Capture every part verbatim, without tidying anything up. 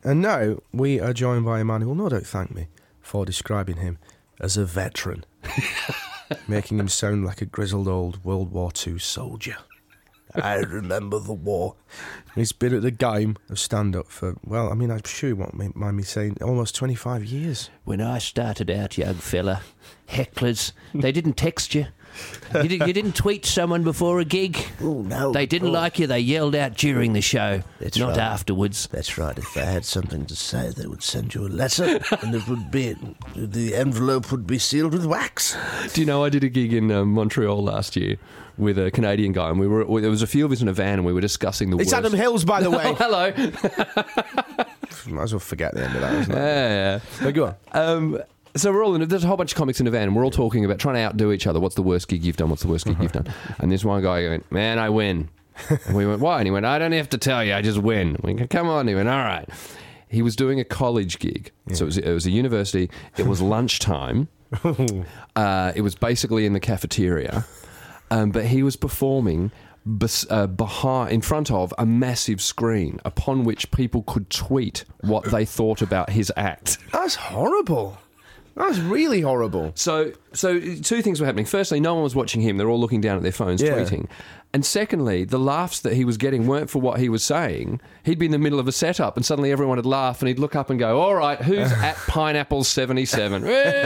And now we are joined by a man who will no doubt thank me for describing him as a veteran, making him sound like a grizzled old World War Two soldier. I remember the war. He's been at the game of stand-up for, well, I mean, I'm sure you won't mind me saying, almost twenty-five years. When I started out, young fella, hecklers, they didn't text you. You, did, you didn't tweet someone before a gig. Oh, no. They didn't oh. like you. They yelled out during the show, That's not right. afterwards. That's right. If they had something to say, they would send you a letter, and it would be the envelope would be sealed with wax. Do you know I did a gig in uh, Montreal last year with a Canadian guy, and we were there was a few of us in a van, and we were discussing the It's worst. Adam Hills, by the way. Oh, hello. Might as well forget the end of that, isn't it? Yeah, yeah. But go on. Um, so we're all in. There's a whole bunch of comics in a van, and we're all talking about trying to outdo each other. What's the worst gig you've done? What's the worst gig you've done? And this one guy went, "Man, I win." And we went, "Why?" And he went, "I don't have to tell you. I just win." We went, "Come on." He went, "All right." He was doing a college gig, yeah. so it was, it was a university. It was lunchtime. uh, it was basically in the cafeteria, um, but he was performing bes- uh, behind, in front of a massive screen upon which people could tweet what they thought about his act. That's horrible. That's really horrible. So, so two things were happening. Firstly, no one was watching him. They're all looking down at their phones, Yeah. tweeting. And secondly, the laughs that he was getting weren't for what he was saying. He'd be in the middle of a setup, and suddenly everyone would laugh, and he'd look up and go, "All right, who's at Pineapple seventy-seven?"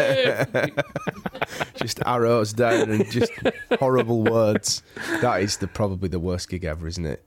Just arrows down and just horrible words. That is the probably the worst gig ever, isn't it?